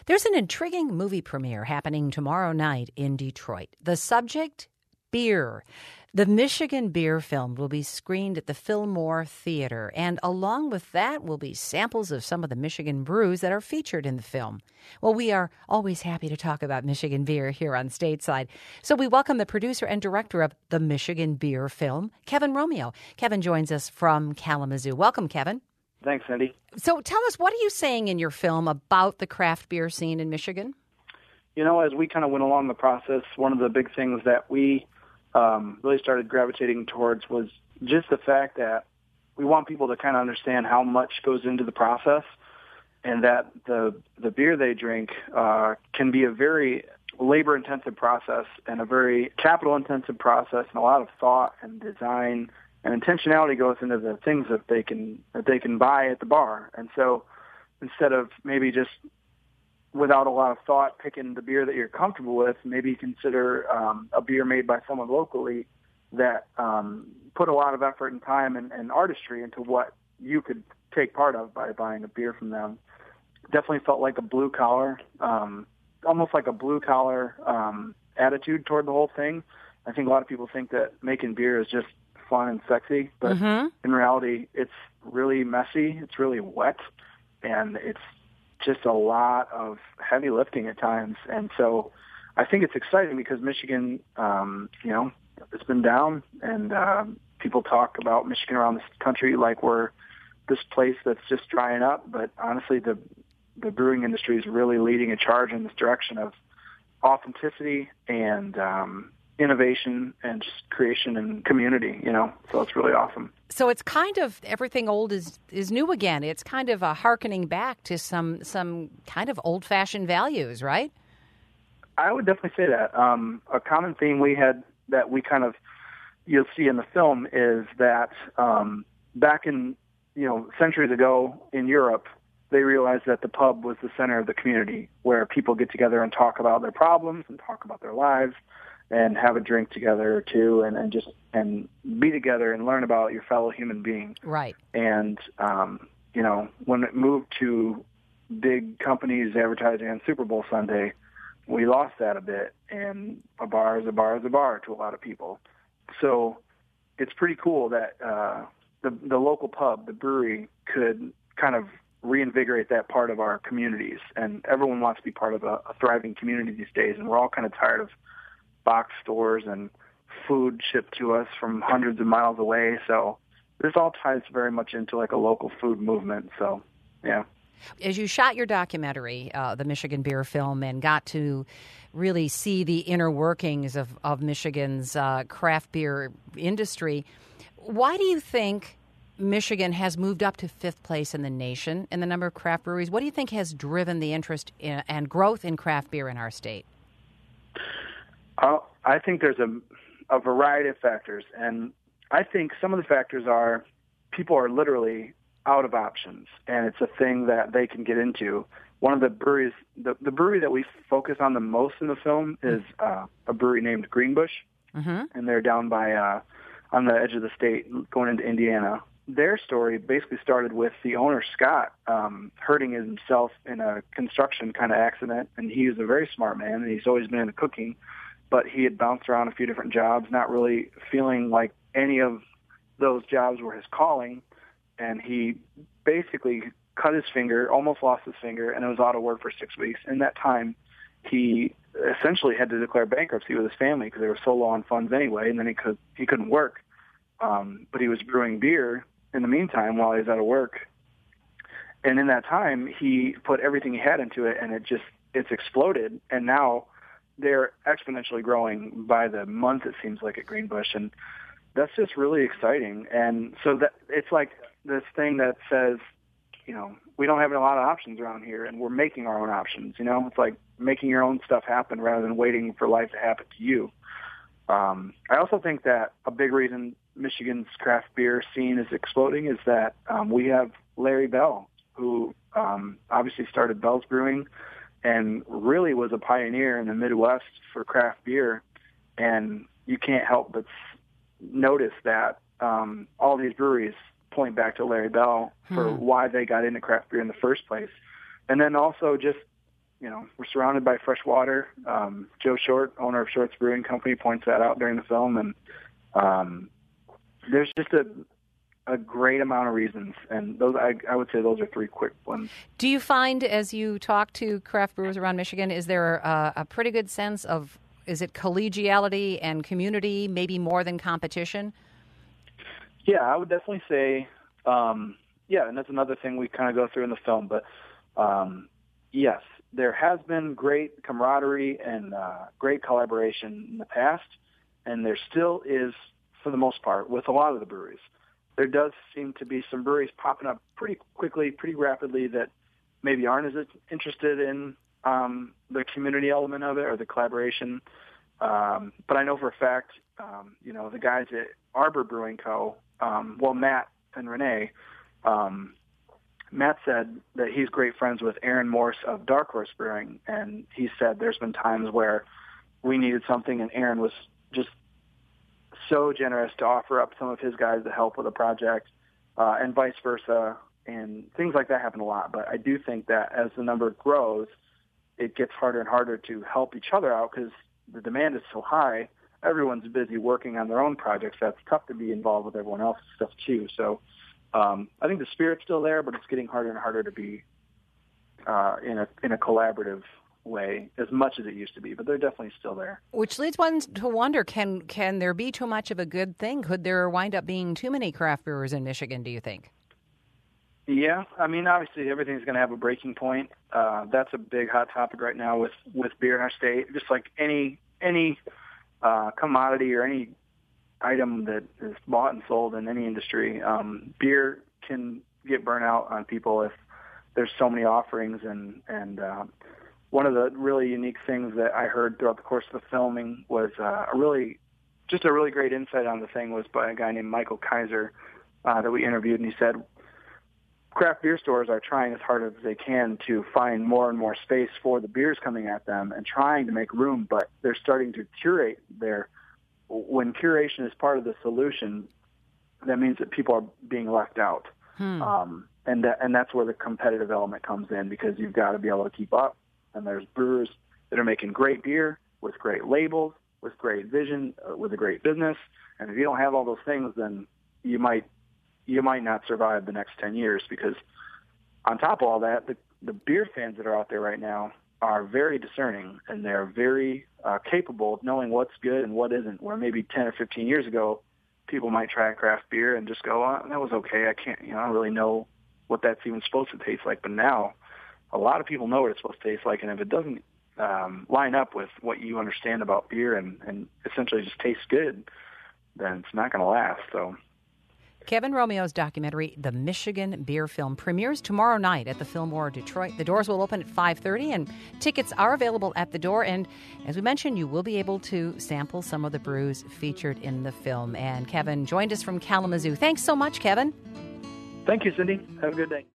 There's an intriguing movie premiere happening tomorrow night in Detroit. The subject, beer. The Michigan Beer film will be screened at the Fillmore Theater, and along with that will be samples of some of the Michigan brews that are featured in the film. Well, we are always happy to talk about Michigan beer here on Stateside, so we welcome the producer and director of the Michigan Beer film, Kevin Romeo. Kevin joins us from Kalamazoo. Welcome, Kevin. Thanks, Cindy. So tell us, what are you saying in your film about the craft beer scene in Michigan? You know, as we kind of went along the process, one of the big things that we really started gravitating towards was just the fact that we want people to kind of understand how much goes into the process, and that the beer they drink can be a very labor-intensive process and a very capital-intensive process, and a lot of thought and design and intentionality goes into the things that they can buy at the bar. And so instead of maybe just without a lot of thought picking the beer that you're comfortable with, maybe consider a beer made by someone locally that put a lot of effort and time and artistry into what you could take part of by buying a beer from them. Definitely felt like a blue collar, almost like a blue collar attitude toward the whole thing. I think a lot of people think that making beer is just fun and sexy, but in reality, it's really messy, it's really wet, and it's just a lot of heavy lifting at times. And so I think it's exciting because Michigan, it's been down, and people talk about Michigan around this country like we're this place that's just drying up. But honestly, the brewing industry is really leading a charge in this direction of authenticity and innovation and just creation and community, so it's really awesome. So it's kind of everything old is new again. It's kind of a hearkening back to some kind of old-fashioned values, right? I would definitely say that. A common theme we had that we kind of, you'll see in the film, is that back in, centuries ago in Europe, they realized that the pub was the center of the community where people get together and talk about their problems and talk about their lives and have a drink together or two, and be together and learn about your fellow human being. Right. And when it moved to big companies advertising on Super Bowl Sunday, we lost that a bit. And a bar is a bar is a bar to a lot of people. So it's pretty cool that the local pub, the brewery, could kind of reinvigorate that part of our communities. And everyone wants to be part of a thriving community these days, and we're all kind of tired of box stores and food shipped to us from hundreds of miles away. So this all ties very much into like a local food movement. So, yeah. As you shot your documentary, the Michigan Beer film, and got to really see the inner workings of Michigan's craft beer industry, why do you think Michigan has moved up to fifth place in the nation in the number of craft breweries? What do you think has driven the interest and growth in craft beer in our state? I think there's a variety of factors, and I think some of the factors are people are literally out of options, and it's a thing that they can get into. One of the breweries, the brewery that we focus on the most in the film is a brewery named Greenbush, and they're down by on the edge of the state going into Indiana. Their story basically started with the owner, Scott, hurting himself in a construction kind of accident, and he was a very smart man, and he's always been into cooking. But he had bounced around a few different jobs, not really feeling like any of those jobs were his calling. And he basically cut his finger, almost lost his finger, and was out of work for 6 weeks. In that time, he essentially had to declare bankruptcy with his family because they were so low on funds anyway, and then he couldn't work. But he was brewing beer in the meantime while he was out of work. And in that time, he put everything he had into it, and it's exploded. And now they're exponentially growing by the month, it seems like, at Greenbush, and that's just really exciting. And so that it's like this thing that says, we don't have a lot of options around here, and we're making our own options. It's like making your own stuff happen rather than waiting for life to happen to you. I also think that a big reason Michigan's craft beer scene is exploding is that we have Larry Bell, who obviously started Bell's Brewing and really was a pioneer in the Midwest for craft beer. And you can't help but notice that all these breweries point back to Larry Bell for why they got into craft beer in the first place. And then also just we're surrounded by fresh water. Joe Short, owner of Short's Brewing Company, points that out during the film, and there's just a great amount of reasons, and those I would say those are three quick ones. Do you find, as you talk to craft brewers around Michigan, is there a pretty good sense of, is it collegiality and community, maybe more than competition? Yeah, I would definitely say, and that's another thing we kind of go through in the film, but yes, there has been great camaraderie and great collaboration in the past, and there still is, for the most part, with a lot of the breweries. There does seem to be some breweries popping up pretty quickly, pretty rapidly, that maybe aren't as interested in the community element of it or the collaboration. But I know for a fact, the guys at Arbor Brewing Co., Matt and Renee, Matt said that he's great friends with Aaron Morse of Dark Horse Brewing, and he said there's been times where we needed something and Aaron was just so generous to offer up some of his guys to help with a project, and vice versa, and things like that happen a lot. But I do think that as the number grows, it gets harder and harder to help each other out because the demand is so high. Everyone's busy working on their own projects. That's tough to be involved with everyone else's stuff too. So I think the spirit's still there, but it's getting harder and harder to be in a collaborative way as much as it used to be, but they're definitely still there. Which leads one to wonder, can there be too much of a good thing? Could there wind up being too many craft brewers in Michigan, do you think? Yeah, I mean, obviously everything's going to have a breaking point. That's a big hot topic right now with beer in our state. Just like any commodity or any item that is bought and sold in any industry, beer can get burnt out on people if there's so many offerings. And one of the really unique things that I heard throughout the course of the filming was a really great insight on the thing was by a guy named Michael Kaiser that we interviewed, and he said craft beer stores are trying as hard as they can to find more and more space for the beers coming at them and trying to make room, but they're starting to curate when curation is part of the solution, that means that people are being left out. And that's where the competitive element comes in, because you've got to be able to keep up. And there's brewers that are making great beer with great labels, with great vision, with a great business. And if you don't have all those things, then you might not survive the next 10 years, because on top of all that, the beer fans that are out there right now are very discerning, and they're very capable of knowing what's good and what isn't, where maybe 10 or 15 years ago, people might try a craft beer and just go, oh, that was okay. I don't really know what that's even supposed to taste like. But now a lot of people know what it's supposed to taste like, and if it doesn't line up with what you understand about beer and essentially just tastes good, then it's not going to last. So Kevin Romeo's documentary, The Michigan Beer Film, premieres tomorrow night at the Fillmore Detroit. The doors will open at 5:30, and tickets are available at the door. And as we mentioned, you will be able to sample some of the brews featured in the film. And Kevin joined us from Kalamazoo. Thanks so much, Kevin. Thank you, Cindy. Have a good day.